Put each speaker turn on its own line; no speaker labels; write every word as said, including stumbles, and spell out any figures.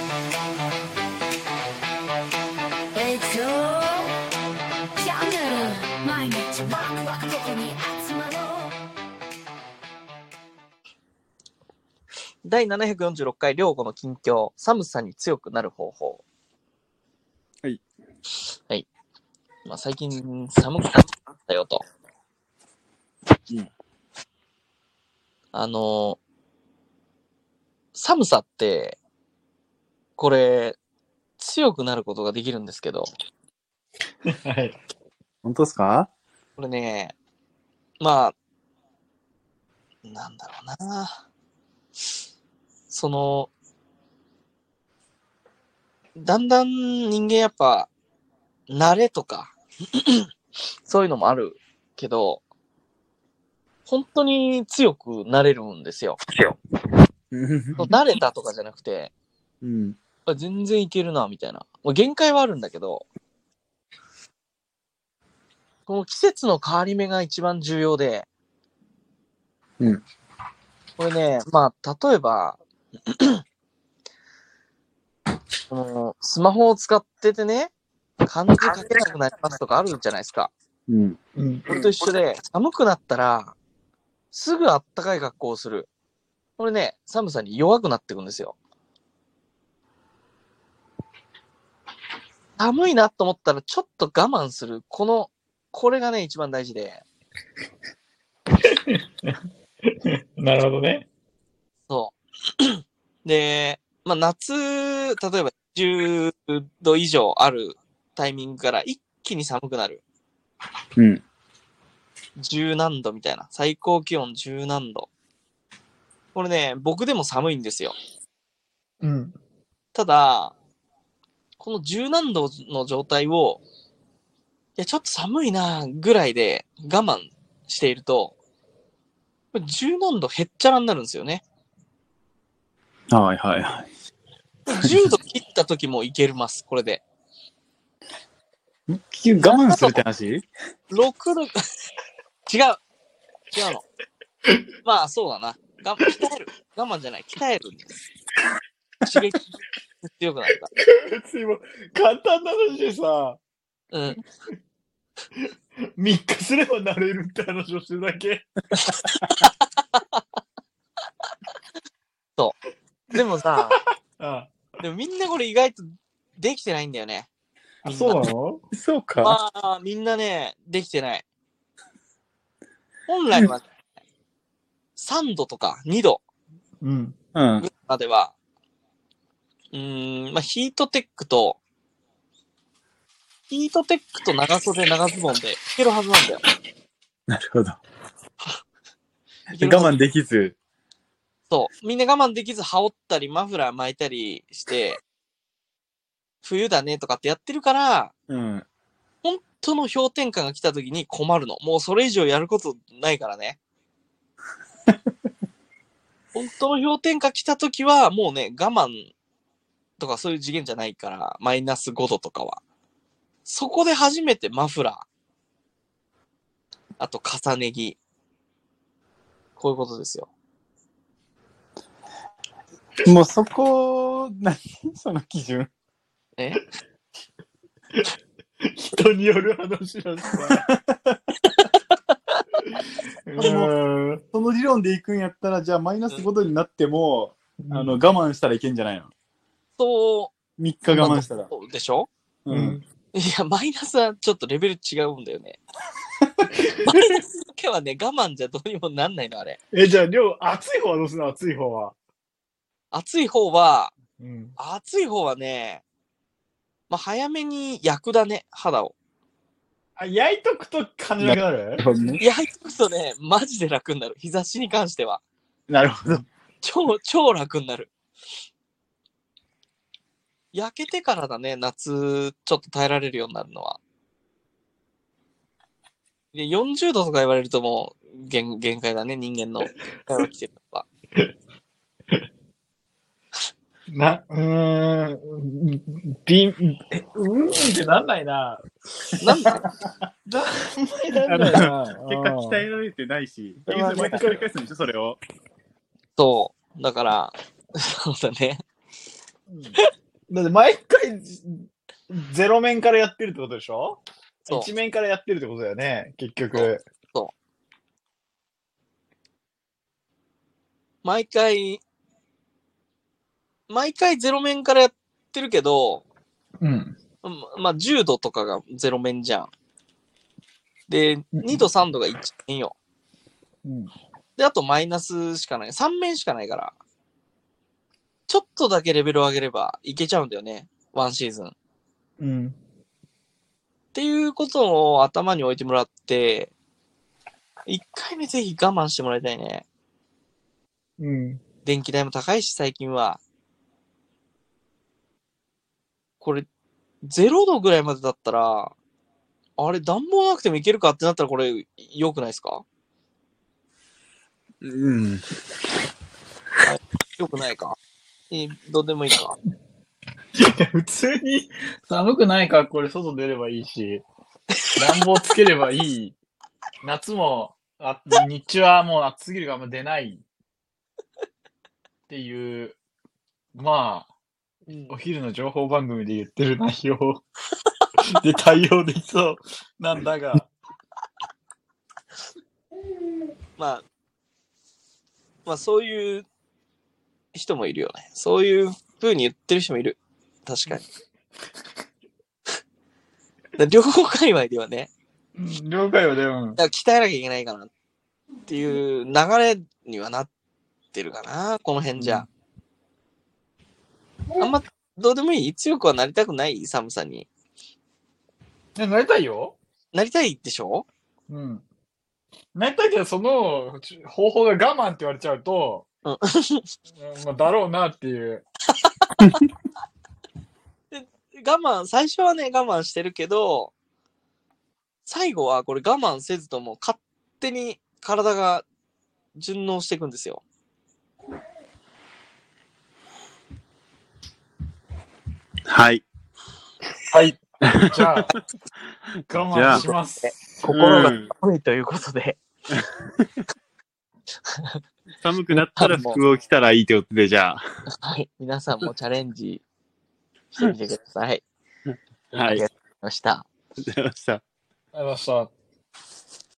だいななひゃくよんじゅうろっかい、両国の近況、寒さに強くなる方法。
はい。
はい。まあ、最近寒くなったよと。
うん。
あの、寒さって、これ、強くなることができるんですけど。
はい。
本当ですか？
これね、まあ、なんだろうな。その、だんだん人間やっぱ、慣れとか、そういうのもあるけど、本当に強くなれるんですよ。慣れたとかじゃなくて、
うん。
全然いけるな、みたいな。もう限界はあるんだけど、この季節の変わり目が一番重要で、
うん。
これね、まあ、例えば、このスマホを使っててね、漢字書けなくなりますとかあるじゃないですか。
うん。
うん。
これと一緒で、寒くなったら、すぐあったかい格好をする。これね、寒さに弱くなっていくんですよ。寒いなと思ったらちょっと我慢する。この、これがね、一番大事で。
なるほどね。
そう。で、まあ夏、例えばじゅうど以上あるタイミングから一気に寒くなる。
うん。
十何度みたいな。最高気温十何度。これね、僕でも寒いんですよ。
うん。
ただ、この十何度の状態を、いや、ちょっと寒いなぐらいで我慢していると、これ十何度へっちゃらになるんですよね。
はいはいはい。
じゅうど切った時もいけます、これで。
我慢するって話？
ろくど、違う。違うの。まあ、そうだな。が鍛える。我慢じゃない。鍛えるんです。刺激強くなるか
別にもう簡単な話でさ、
ら。うん。
みっかすればなれるって話をしてるだけ。
そう。でもさ、
あ
でもみんなこれ意外とできてないんだよね。
あ、そうなの？
そうか。
まあ、みんなね、できてない。本来は、ね、さんどとかにど
うん。
うん。
までは、うーん、まあ、ヒートテックと、ヒートテックと長袖長ズボンでいけるはずなんだよ。
なるほど。
いけるはず
我慢できず。
そう。みんな我慢できず羽織ったり、マフラー巻いたりして、冬だねとかってやってるから、
うん。
本当の氷点下が来た時に困るの。もうそれ以上やることないからね。本当の氷点下来た時は、もうね、我慢とかそういう次元じゃないから、マイナスごどとかは。そこで初めてマフラー。あと重ね着。こういうことですよ。
もうそこ、何その基準。
え
人による話だしさ。うーん。
その理論でいくんやったら、じゃあマイナスごどになっても、
うん、
あの、我慢したらいけんじゃないの？
そ
みっか我慢したら。
うでしょ？
う。
うんん。
いや、マイナスはちょっとレベル違うんだよね。マイナスだけはね、我慢じゃどうにもなんないの、あれ。
え、じゃあ、量、暑い方はどうするの？暑い方は。
暑い方は、
うん。
暑い方はね、まあ、早めに焼くだね、肌を。
あ、焼いとくと感じなくなる？
焼いとくとね、マジで楽になる。日差しに関しては。
なるほど。
超、超楽になる。焼けてからだね、夏、ちょっと耐えられるようになるのは。で、よんじゅうどとか言われるともう限、限界だね、人間の。限界は来てるのは。
な、うーん、びん、え、うーんってなんないな。
なんで
だんまりなんないな。
結果鍛えられてないし、
うん
毎回繰り返すんでしょ、それを。
そう。だから、そうだね。
だって毎回ゼロ面からやってるってことでしょ？
そう。
一面からやってるってことだよね、結局。
そう。毎回、毎回ゼロ面からやってるけど、
うん。
まあ、じゅうどとかがゼロ面じゃん。で、にどさんどがいち面よ。
うん。
で、あとマイナスしかない。さん面しかないから、ちょっとだけレベルを上げればいけちゃうんだよね。ワンシーズン。っ
うん。
ていうことを頭に置いてもらって、いっかいめぜひ我慢してもらいたいね。
うん。
電気代も高いし、最近は。これ、ゼロどぐらいまでだったら、あれ、暖房なくてもいけるかってなったらこれ、良くないですか？
うん。
良くないか？え、どうでもいいか。
いや、普通に寒くない格好で外出ればいいし、暖房つければいい。夏も、あ日中はもう暑すぎるからあんま出ないっていう、まあ、
うん、
お昼の情報番組で言ってる内容で対応できそうなんだが。
まあ、まあそういう人もいるよね。そういう風に言ってる人もいる。確かに。だ両方界隈ではね。
うん、了解よ、でも。
だから鍛えなきゃいけないかなっていう流れにはなってるかな。この辺じゃ。うん、あんまどうでもいい？強くはなりたくない？寒さに。
いや、なりたいよ。
なりたいでしょ？
うん。なりたいけど、その方法が我慢って言われちゃうと、
うん。
うん、まあ、だろうなっていう。
で我慢、最初はね、我慢してるけど、最後はこれ我慢せずとも勝手に体が順応していくんですよ。
はい。
はい。じゃあ、我慢します。
心が寒いということで。
寒くなったら服を着たらいいってことで、じゃあ。
はい。皆さんもチャレンジしてみてください。
はい。
ありがとうございました。
ありがとうございました。
ありがとうございました。